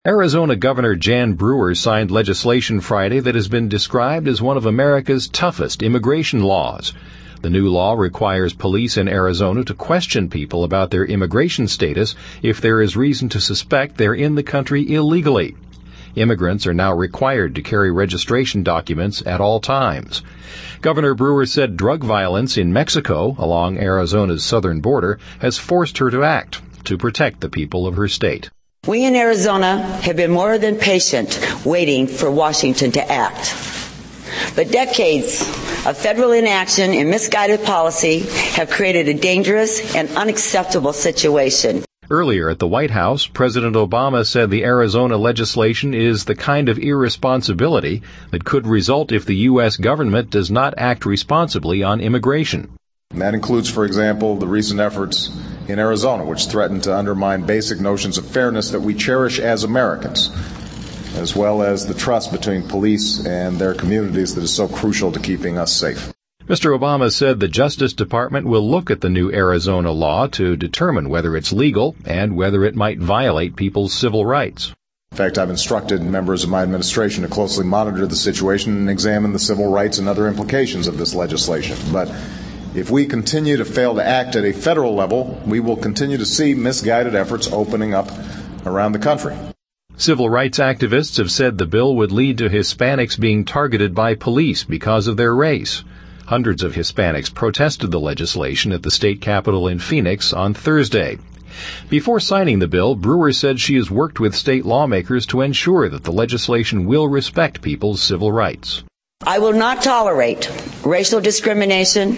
Arizona Governor Jan Brewer signed legislation Friday that has been described as one of America's toughest immigration laws. The new law requires police in Arizona to question people about their immigration status if there is reason to suspect they're in the country illegally. Immigrants are now required to carry registration documents at all times. Governor Brewer said drug violence in Mexico, along Arizona's southern border, has forced her to act to protect the people of her state. We in Arizona have been more than patient waiting for Washington to act. But decades of federal inaction and misguided policy have created a dangerous and unacceptable situation. Earlier at the White House, President Obama said the Arizona legislation is the kind of irresponsibility that could result if the U.S. government does not act responsibly on immigration. And that includes, for example, the recent efforts in Arizona, which threaten to undermine basic notions of fairness that we cherish as Americans, as well as the trust between police and their communities that is so crucial to keeping us safe. Mr. Obama said the Justice Department will look at the new Arizona law to determine whether it's legal and whether it might violate people's civil rights. In fact, I've instructed members of my administration to closely monitor the situation and examine the civil rights and other implications of this legislation. But if we continue to fail to act at a federal level, we will continue to see misguided efforts opening up around the country. Civil rights activists have said the bill would lead to Hispanics being targeted by police because of their race. Hundreds of Hispanics protested the legislation at the state capitol in Phoenix on Thursday. Before signing the bill, Brewer said she has worked with state lawmakers to ensure that the legislation will respect people's civil rights. I will not tolerate racial discrimination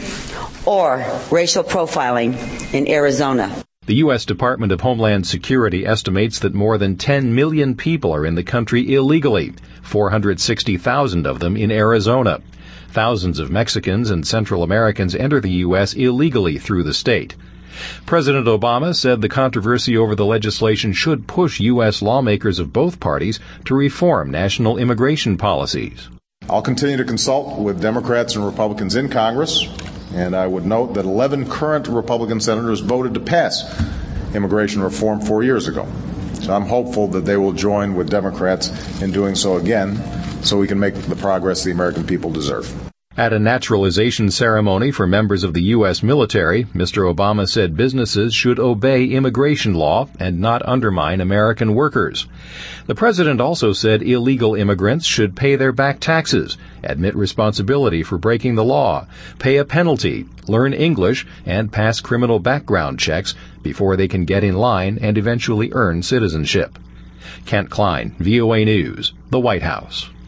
or racial profiling in Arizona. The U.S. Department of Homeland Security estimates that more than 10 million people are in the country illegally, 460,000 of them in Arizona. Thousands of Mexicans and Central Americans enter the U.S. illegally through the state. President Obama said the controversy over the legislation should push U.S. lawmakers of both parties to reform national immigration policies. I'll continue to consult with Democrats and Republicans in Congress, and I would note that 11 current Republican senators voted to pass immigration reform 4 years ago. So I'm hopeful that they will join with Democrats in doing so again, so we can make the progress the American people deserve. At a naturalization ceremony for members of the U.S. military, Mr. Obama said businesses should obey immigration law and not undermine American workers. The president also said illegal immigrants should pay their back taxes, admit responsibility for breaking the law, pay a penalty, learn English, and pass criminal background checks before they can get in line and eventually earn citizenship. Kent Klein, VOA News, the White House.